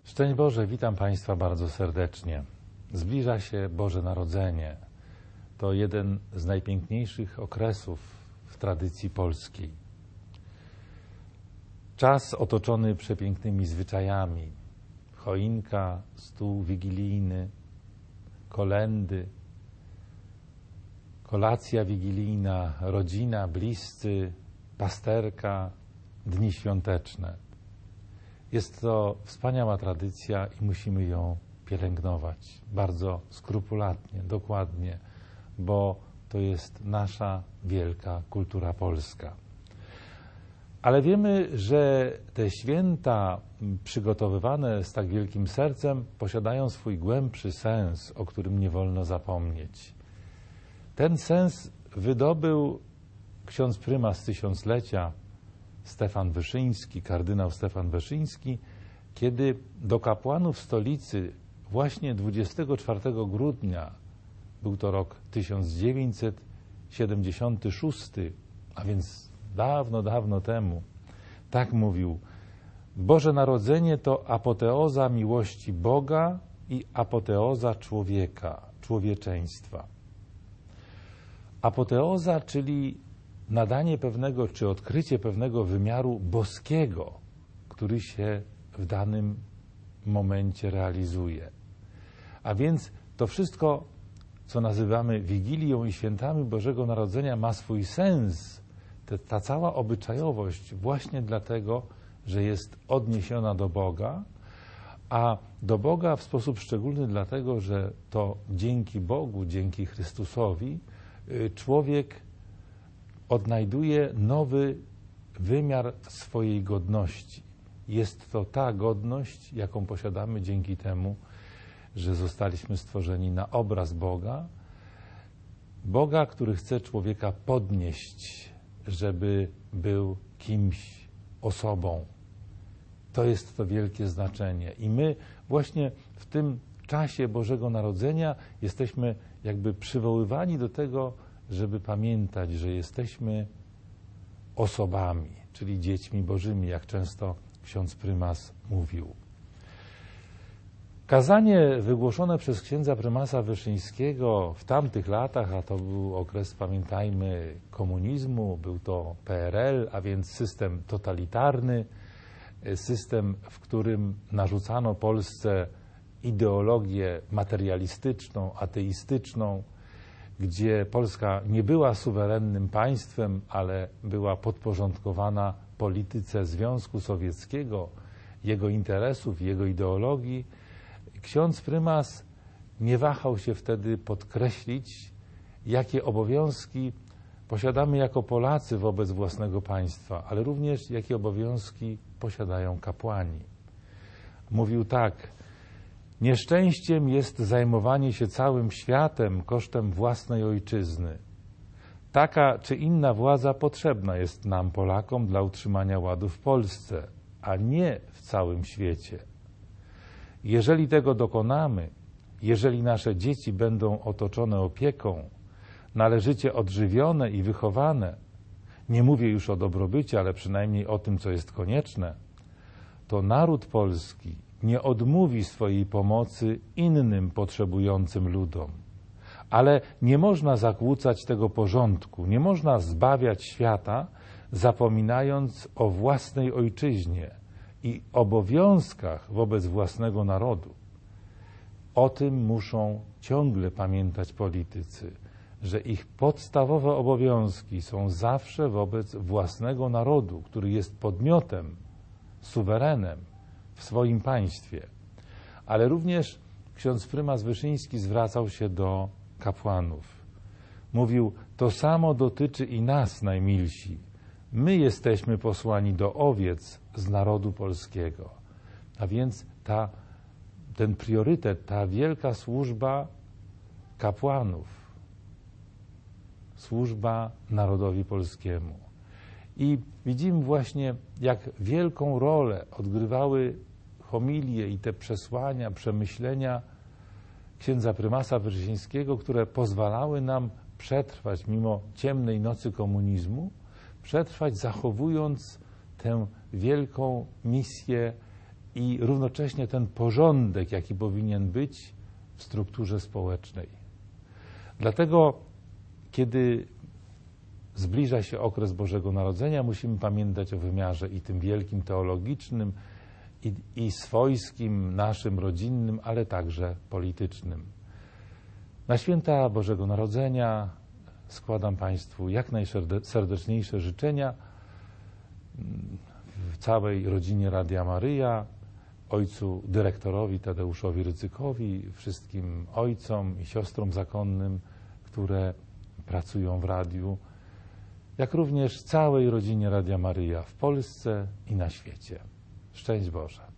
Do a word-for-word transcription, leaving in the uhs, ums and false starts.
Szczęść Boże, witam Państwa bardzo serdecznie. Zbliża się Boże Narodzenie. To jeden z najpiękniejszych okresów w tradycji polskiej. Czas otoczony przepięknymi zwyczajami. Choinka, stół wigilijny, kolędy, kolacja wigilijna, rodzina, bliscy, pasterka, dni świąteczne. Jest to wspaniała tradycja i musimy ją pielęgnować bardzo skrupulatnie, dokładnie, bo to jest nasza wielka kultura polska. Ale wiemy, że te święta przygotowywane z tak wielkim sercem posiadają swój głębszy sens, o którym nie wolno zapomnieć. Ten sens wydobył ksiądz prymas tysiąclecia, Stefan Wyszyński, kardynał Stefan Wyszyński, kiedy do kapłanów stolicy właśnie dwudziestego czwartego grudnia, był to rok tysiąc dziewięćset siedemdziesiąty szósty, a więc dawno, dawno temu, tak mówił: Boże Narodzenie to apoteoza miłości Boga i apoteoza człowieka, człowieczeństwa. Apoteoza, czyli nadanie pewnego, czy odkrycie pewnego wymiaru boskiego, który się w danym momencie realizuje. A więc to wszystko, co nazywamy Wigilią i świętami Bożego Narodzenia, ma swój sens. Te, ta cała obyczajowość właśnie dlatego, że jest odniesiona do Boga, a do Boga w sposób szczególny dlatego, że to dzięki Bogu, dzięki Chrystusowi człowiek odnajduje nowy wymiar swojej godności. Jest to ta godność, jaką posiadamy dzięki temu, że zostaliśmy stworzeni na obraz Boga. Boga, który chce człowieka podnieść, żeby był kimś, osobą. To jest to wielkie znaczenie. I my właśnie w tym czasie Bożego Narodzenia jesteśmy jakby przywoływani do tego, żeby pamiętać, że jesteśmy osobami, czyli dziećmi Bożymi, jak często ksiądz prymas mówił. Kazanie wygłoszone przez księdza prymasa Wyszyńskiego w tamtych latach, a to był okres, pamiętajmy, komunizmu, był to P R L, a więc system totalitarny, system, w którym narzucano Polsce ideologię materialistyczną, ateistyczną, gdzie Polska nie była suwerennym państwem, ale była podporządkowana polityce Związku Sowieckiego, jego interesów, jego ideologii. Ksiądz prymas nie wahał się wtedy podkreślić, jakie obowiązki posiadamy jako Polacy wobec własnego państwa, ale również jakie obowiązki posiadają kapłani. Mówił tak: nieszczęściem jest zajmowanie się całym światem kosztem własnej ojczyzny. Taka czy inna władza potrzebna jest nam, Polakom, dla utrzymania ładu w Polsce, a nie w całym świecie. Jeżeli tego dokonamy, jeżeli nasze dzieci będą otoczone opieką, należycie odżywione i wychowane, nie mówię już o dobrobycie, ale przynajmniej o tym, co jest konieczne, to naród polski nie odmówi swojej pomocy innym potrzebującym ludom. Ale nie można zakłócać tego porządku, nie można zbawiać świata, zapominając o własnej ojczyźnie i obowiązkach wobec własnego narodu. O tym muszą ciągle pamiętać politycy, że ich podstawowe obowiązki są zawsze wobec własnego narodu, który jest podmiotem, suwerenem w swoim państwie. Ale również ksiądz prymas Wyszyński zwracał się do kapłanów. Mówił: to samo dotyczy i nas, najmilsi. My jesteśmy posłani do owiec z narodu polskiego. A więc ta, ten priorytet, ta wielka służba kapłanów, służba narodowi polskiemu. I widzimy właśnie, jak wielką rolę odgrywały homilie i te przesłania, przemyślenia księdza prymasa Wyszyńskiego, które pozwalały nam przetrwać mimo ciemnej nocy komunizmu, przetrwać zachowując tę wielką misję i równocześnie ten porządek, jaki powinien być w strukturze społecznej. Dlatego, kiedy zbliża się okres Bożego Narodzenia, musimy pamiętać o wymiarze i tym wielkim teologicznym, i, i swojskim, naszym, rodzinnym, ale także politycznym. Na święta Bożego Narodzenia składam Państwu jak najserdeczniejsze życzenia w całej rodzinie Radia Maryja, ojcu dyrektorowi Tadeuszowi Rydzykowi, wszystkim ojcom i siostrom zakonnym, które pracują w radiu, jak również całej rodzinie Radia Maryja w Polsce i na świecie. Szczęść Boże.